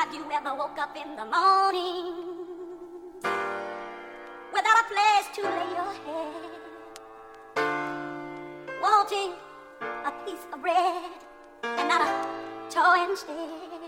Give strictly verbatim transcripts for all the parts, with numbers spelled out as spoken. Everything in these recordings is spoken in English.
Have you ever woke up in the morning without a place to lay your head, wanting a piece of bread and not a toy instead?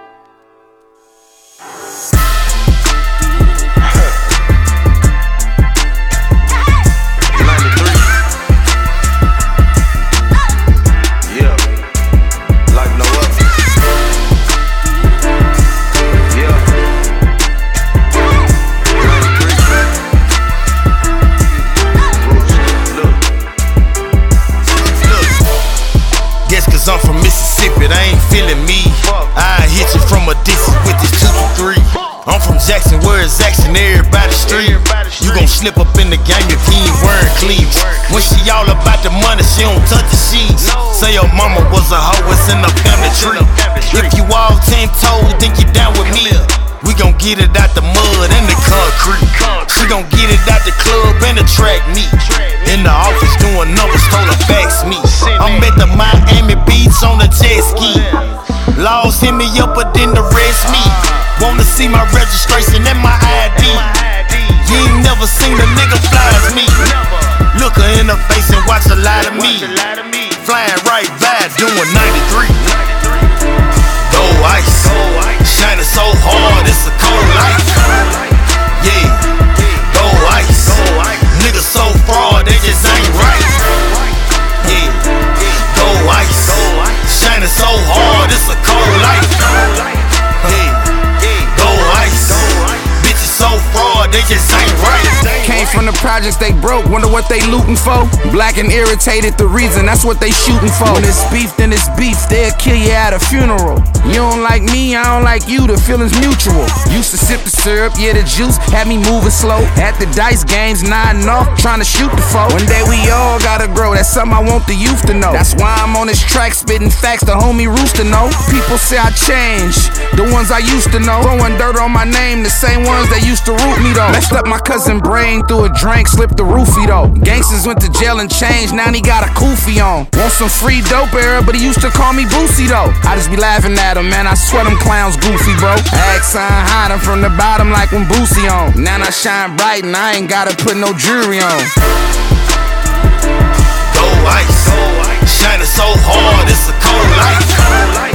I'm from Mississippi, they ain't feeling me. I hit you from a distance with this two two three. I'm from Jackson, where it's action, everybody street. You gon' slip up in the game if he ain't wearing cleats. When she all about the money, she don't touch the sheets. Say your mama was a hoe, it's in the family tree. If you all ten toes, think you down with me. We gon' get it out the mud and the concrete. She gon' get it out the club and the track meet. In the office doing numbers, told her fax me. I'm at the Miami Beach on the jet ski. Laws hit me up, but then the rest me. Wanna see my registration and my I D. You ain't never seen a nigga fly as me. Look her in the face and watch a lot of me. Flying right by, doing ninety-three. Gold ice, shining so hard, it's a cold life. Yeah, gold ice. Niggas so fraud, they just ain't right. Yeah, gold ice, shining so hard, it's a cold life. Yeah, gold ice. Bitches so fraud, they just ain't right. Came from the projects, they broke, wonder what they looting for. Black and irritated, the reason, that's what they shooting for. When it's beef, then it's beef, they'll kill you at a funeral. You don't like me, I don't like you, the feeling's mutual. Used to sip the syrup, yeah, the juice had me moving slow. At the dice games, nodding off, trying to shoot the foe. One day we all gotta grow, that's something I want the youth to know. That's why I'm on this track, spitting facts, the homie Rooster know. People say I changed, the ones I used to know. Throwing dirt on my name, the same ones that used to root me though. Messed up my cousin brain through a drink, slipped the roofie though. Gangsters went to jail and changed, now he got a kufi on. Want some free dope era, but he used to call me Boosie though. I just be laughing at him, man, I swear them clowns goofy, bro. Accent hiding from the bottom like when Boosie on. Now I shine bright and I ain't gotta put no jewelry on. Gold ice, shining so hard, it's a cold life.